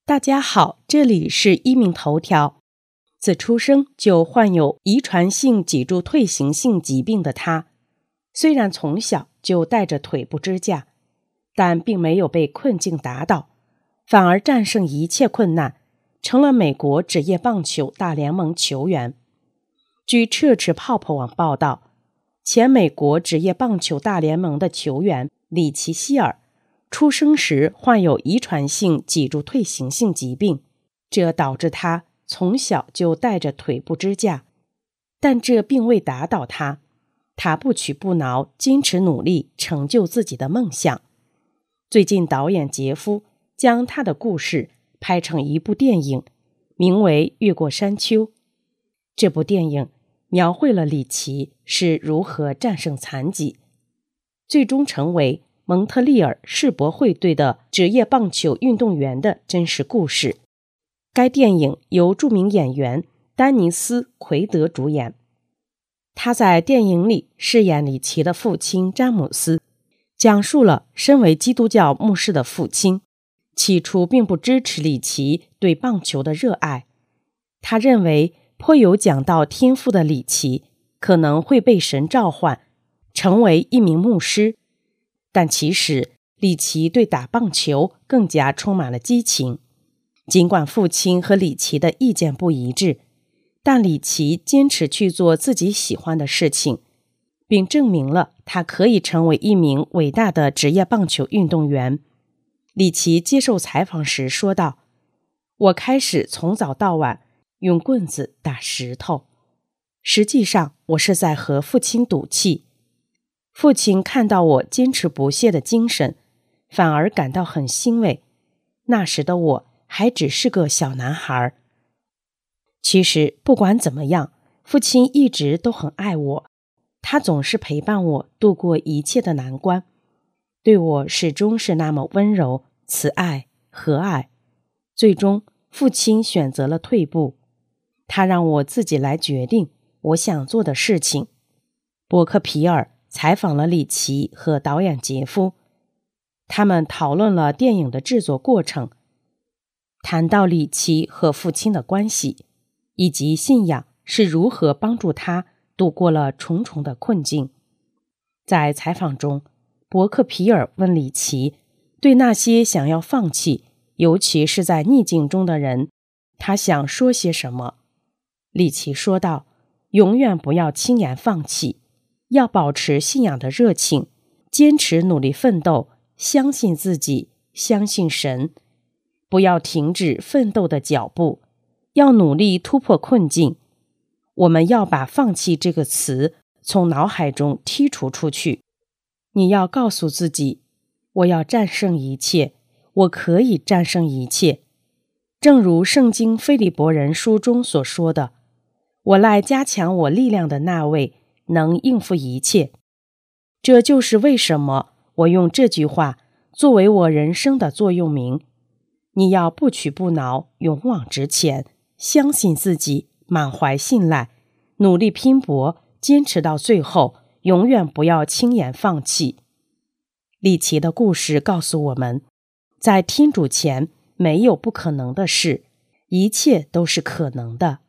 大家好，这里是一鸣头条。自出生就患有遗传性脊柱退行性疾病的他，虽然从小就带着腿部支架，但并没有被困境打倒，反而战胜一切困难，成了美国职业棒球大联盟球员。据彻尺泡泡网报道，前美国职业棒球大联盟的球员里奇希尔出生时患有遗传性脊柱退行性疾病，这导致他从小就带着腿部支架，但这并未打倒他。他不屈不挠，坚持努力，成就自己的梦想。最近导演杰夫将他的故事拍成一部电影，名为《越过山丘》。这部电影描绘了里奇是如何战胜残疾，最终成为蒙特利尔世博会队的职业棒球运动员的真实故事。该电影由著名演员丹尼斯·奎德主演。他在电影里饰演里奇的父亲詹姆斯，讲述了身为基督教牧师的父亲起初并不支持里奇对棒球的热爱。他认为颇有讲道天赋的里奇可能会被神召唤成为一名牧师，但其实里奇对打棒球更加充满了激情。尽管父亲和里奇的意见不一致，但里奇坚持去做自己喜欢的事情，并证明了他可以成为一名伟大的职业棒球运动员。里奇接受采访时说道：“我开始从早到晚用棍子打石头，实际上我是在和父亲赌气。父亲看到我坚持不懈的精神，反而感到很欣慰。那时的我还只是个小男孩。其实不管怎么样，父亲一直都很爱我，他总是陪伴我度过一切的难关，对我始终是那么温柔、慈爱、和蔼。最终，父亲选择了退步，他让我自己来决定我想做的事情。”伯克皮尔采访了里奇和导演杰夫，他们讨论了电影的制作过程，谈到里奇和父亲的关系，以及信仰是如何帮助他度过了重重的困境。在采访中，伯克皮尔问里奇，对那些想要放弃，尤其是在逆境中的人，他想说些什么？里奇说道：“永远不要轻言放弃，要保持信仰的热情，坚持努力奋斗，相信自己，相信神，不要停止奋斗的脚步，要努力突破困境。我们要把放弃这个词从脑海中剔除出去。你要告诉自己，我要战胜一切，我可以战胜一切。正如圣经腓立伯人书中所说的，我赖加强我力量的那位能应付一切。这就是为什么我用这句话作为我人生的座右铭。你要不屈不挠，勇往直前，相信自己，满怀信赖，努力拼搏，坚持到最后，永远不要轻言放弃。里奇的故事告诉我们，在天主前没有不可能的事，一切都是可能的。